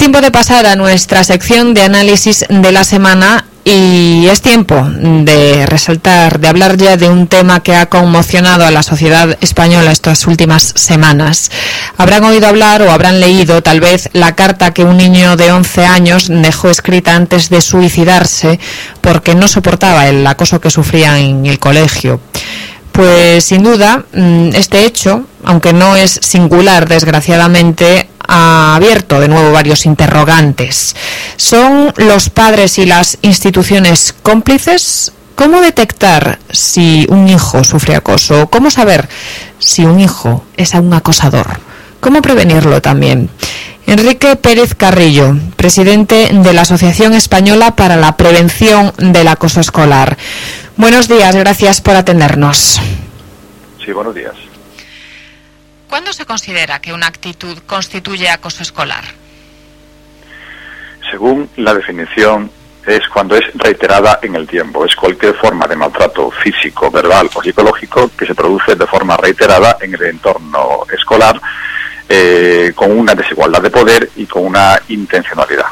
tiempo de pasar a nuestra sección de análisis de la semana y es tiempo de resaltar, de hablar ya de un tema que ha conmocionado a la sociedad española estas últimas semanas. Habrán oído hablar o habrán leído tal vez la carta que un niño de 11 años dejó escrita antes de suicidarse porque no soportaba el acoso que sufría en el colegio. Pues sin duda, este hecho, aunque no es singular, desgraciadamente, ha abierto de nuevo varios interrogantes. ¿Son los padres y las instituciones cómplices? ¿Cómo detectar si un hijo sufre acoso? ¿Cómo saber si un hijo es un acosador? ¿Cómo prevenirlo también? Enrique Pérez Carrillo, presidente de la Asociación Española para la Prevención del Acoso Escolar. Buenos días, gracias por atendernos. Sí, buenos días. ¿Cuándo se considera que una actitud constituye acoso escolar? Según la definición, es cuando es reiterada en el tiempo. Es cualquier forma de maltrato físico, verbal o psicológico que se produce de forma reiterada en el entorno escolar, con una desigualdad de poder y con una intencionalidad.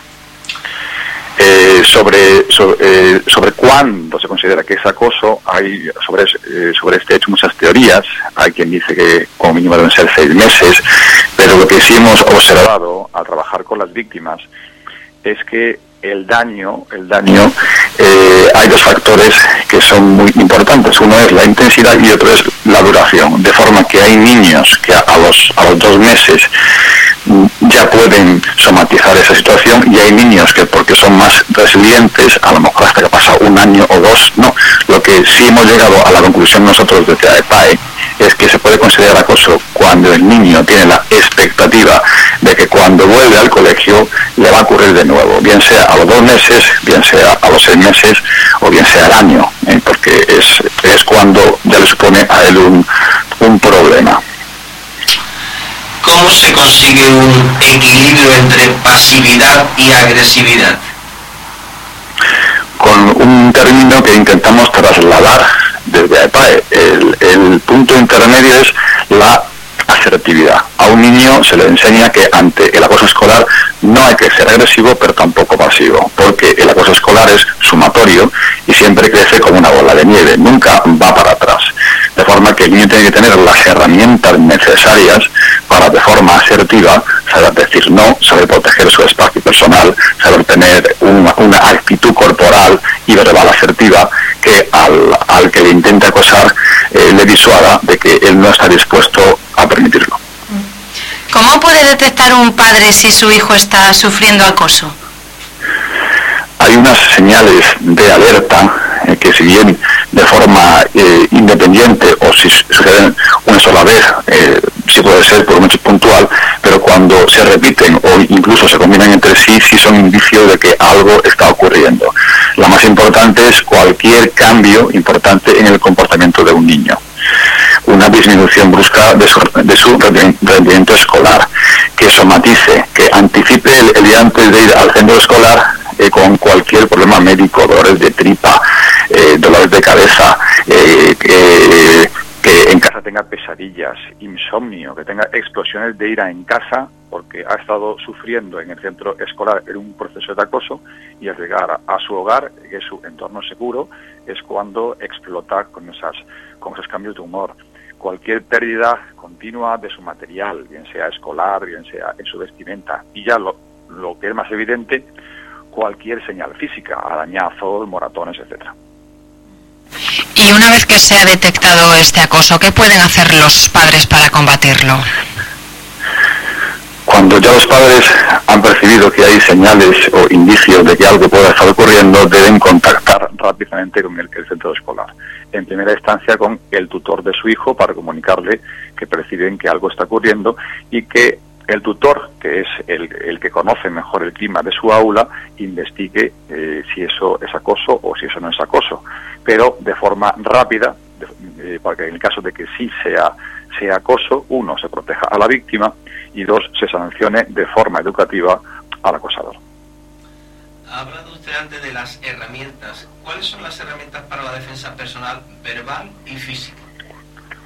Sobre cuándo se considera que es acoso, hay sobre este hecho muchas teorías. Hay quien dice que como mínimo deben ser 6 meses, pero lo que sí hemos observado al trabajar con las víctimas es que el daño, hay dos factores que son muy importantes. Uno es la intensidad y otro es la duración, de forma que hay niños que a los 2 meses ya pueden somatizar esa situación y hay niños que porque son más resilientes, a lo mejor hasta que pasa 1 año o 2, no. Lo que sí hemos llegado a la conclusión nosotros desde AEPAE es que se puede considerar acoso cuando el niño tiene la expectativa de que cuando vuelve al colegio le va a ocurrir de nuevo, bien sea a los 2 meses, bien sea a los 6 meses o bien sea al año, porque es cuando ya le supone a él un problema. ¿Cómo se consigue un equilibrio entre pasividad y agresividad? Con un término que intentamos trasladar desde AEPAE. El punto intermedio es la asertividad. A un niño se le enseña que ante el acoso escolar no hay que ser agresivo, pero tampoco pasivo, porque el acoso escolar es sumatorio y siempre crece como una bola de nieve, nunca va para atrás. De forma que el niño tiene que tener las herramientas necesarias para, de forma asertiva, saber decir no, saber proteger su espacio personal, saber tener una actitud corporal y verbal asertiva que al que le intente acosar le disuada de que él no está dispuesto a permitirlo. ¿Cómo puede detectar un padre si su hijo está sufriendo acoso? Hay unas señales de alerta que, si bien de forma independiente o si suceden una sola vez, sí puede ser por un hecho puntual, pero cuando se repiten o incluso se combinan entre sí, sí son indicios de que algo está ocurriendo. La más importante es cualquier cambio importante en el comportamiento de un niño. Una disminución brusca de su rendimiento escolar, que somatice, que anticipe el día antes de ir al centro escolar con cualquier problema médico, dolores de tripa, dolores de cabeza, que en casa tenga pesadillas, insomnio, que tenga explosiones de ira en casa porque ha estado sufriendo en el centro escolar en un proceso de acoso, y al llegar a su hogar, que es su entorno seguro, es cuando explota con esos cambios de humor. Cualquier pérdida continua de su material, bien sea escolar, bien sea en su vestimenta, y ya lo que es más evidente, cualquier señal física, arañazos, moratones, etcétera. Y una vez que se ha detectado este acoso, ¿qué pueden hacer los padres para combatirlo? Cuando ya los padres han percibido que hay señales o indicios de que algo pueda estar ocurriendo, deben contactar rápidamente con el centro escolar. En primera instancia con el tutor de su hijo para comunicarle que perciben que algo está ocurriendo y que el tutor, que es el que conoce mejor el clima de su aula, investigue si eso es acoso o si eso no es acoso, pero de forma rápida, porque en el caso de que sí sea acoso, 1, se proteja a la víctima y 2, se sancione de forma educativa al acosador. Ha hablado usted antes de las herramientas. ¿Cuáles son las herramientas para la defensa personal, verbal y física?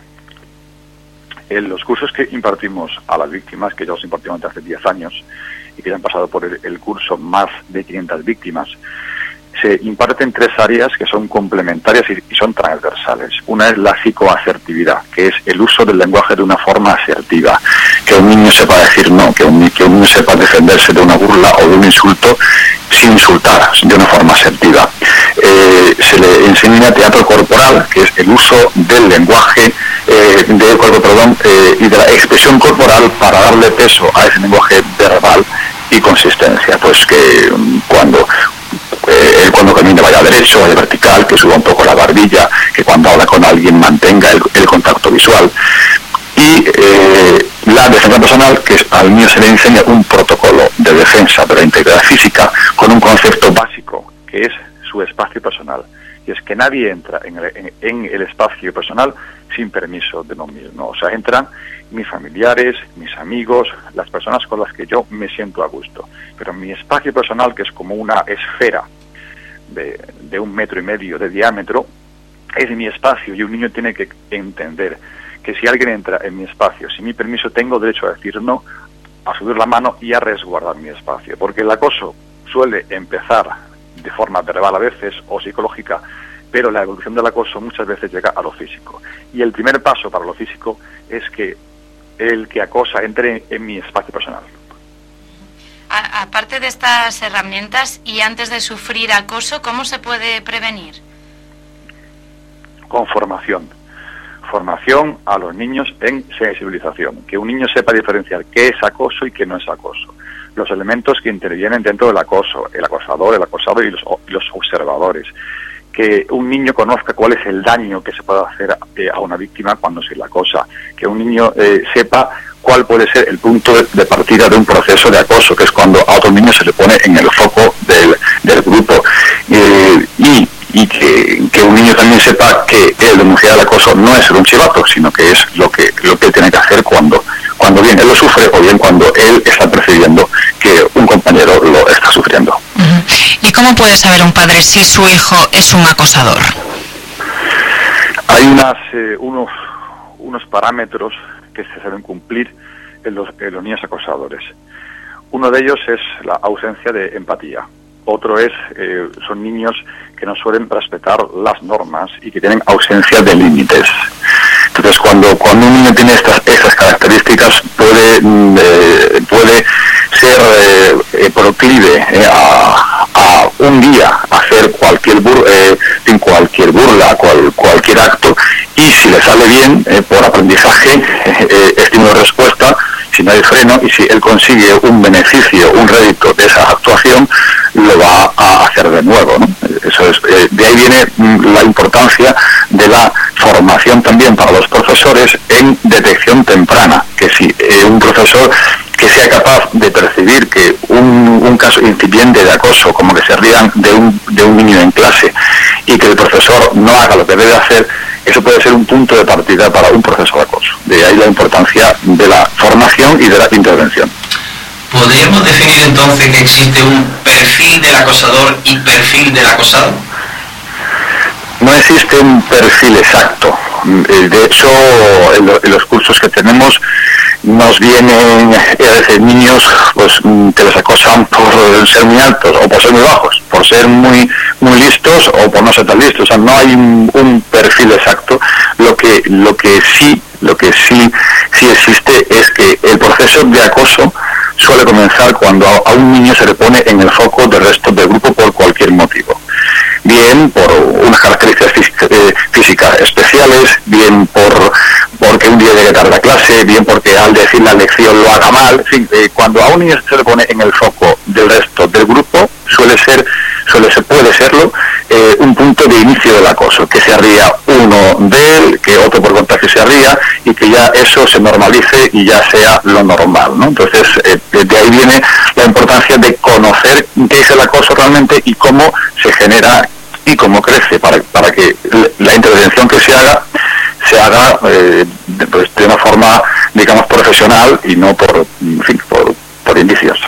En los cursos que impartimos a las víctimas, que ya los impartimos desde hace 10 años, y que ya han pasado por el curso más de 500 víctimas, se imparten 3 áreas que son complementarias y son transversales. Una es la psicoasertividad, que es el uso del lenguaje de una forma asertiva, que un niño sepa decir no, que un niño sepa defenderse de una burla o de un insulto sin insultar, de una forma asertiva. Se le enseña teatro corporal, que es el uso del lenguaje del cuerpo, y de la expresión corporal para darle peso a ese lenguaje verbal y consistencia. Pues que cuando camine vaya derecho, vaya vertical, que suba un poco la barbilla, que cuando habla con alguien mantenga el contacto visual. Y la defensa personal, que al niño se le enseña un protocolo de defensa de la integridad física con un concepto básico, que es su espacio personal. Y es que nadie entra en el espacio personal sin permiso de uno mismo. O sea, entran mis familiares, mis amigos, las personas con las que yo me siento a gusto. Pero mi espacio personal, que es como una esfera de 1,5 metros de diámetro, es mi espacio, y un niño tiene que entender que si alguien entra en mi espacio sin mi permiso, tengo derecho a decir no, a subir la mano y a resguardar mi espacio. Porque el acoso suele empezar de forma verbal a veces o psicológica, pero la evolución del acoso muchas veces llega a lo físico. Y el primer paso para lo físico es que el que acosa entre en mi espacio personal. Aparte de estas herramientas y antes de sufrir acoso, ¿cómo se puede prevenir? Con formación. Formación a los niños en sensibilización. Que un niño sepa diferenciar qué es acoso y qué no es acoso. Los elementos que intervienen dentro del acoso, el acosador, el acosado y los observadores. Que un niño conozca cuál es el daño que se puede hacer a una víctima cuando se le acosa. Que un niño sepa cuál puede ser el punto de partida de un proceso de acoso, que es cuando a otro niño se le pone en el foco del grupo. Y que un niño también sepa que el denunciar el acoso no es ser un chivato, sino que es lo que tiene que hacer cuando bien él lo sufre o bien cuando él está percibiendo que un compañero lo está sufriendo. ¿Y cómo puede saber un padre si su hijo es un acosador? Hay unos parámetros que se deben cumplir en los niños acosadores. Uno de ellos es la ausencia de empatía. Otro son niños que no suelen respetar las normas y que tienen ausencia de límites. Entonces, cuando un niño tiene estas características, puede ser proclive a un día hacer cualquier burla, cualquier acto, y si le sale bien, por aprendizaje, estímulo-respuesta, si no hay freno, y si él consigue un beneficio, un rédito de esa actuación, lo va a hacer de nuevo, ¿no? Eso es, de ahí viene la importancia de la formación también para los profesores en detección temprana, que si un profesor que sea capaz de percibir que un caso incipiente de acoso, como que se rían de un niño en clase, y que el profesor no haga lo que debe hacer, eso puede ser un punto de partida para un proceso de acoso. De ahí la importancia de la formación y de la intervención. ¿Podríamos definir entonces que existe un perfil del acosador y perfil del acosado? No existe un perfil exacto. De hecho, en los cursos que tenemos nos vienen niños pues que les acosan por ser muy altos o por ser muy bajos, por ser muy listos o por no ser tan listos. O sea, no hay un perfil exacto. Lo que sí existe es que el proceso de acoso suele comenzar cuando a un niño se le pone en el foco del resto del grupo por cualquier motivo. Bien por unas características físicas especiales, bien porque un día llegue tarde a clase, bien porque al decir la lección lo haga mal. En fin, cuando a un niño se le pone en el foco del resto del grupo, puede serlo un punto de inicio del acoso, que se ría uno de él, que otro por contagio se ría, y que ya eso se normalice y ya sea lo normal, ¿no? Entonces, de ahí viene la importancia de conocer qué es el acoso realmente y cómo se genera y cómo crece, para que la intervención que se haga de una forma, digamos, profesional y no por indicios.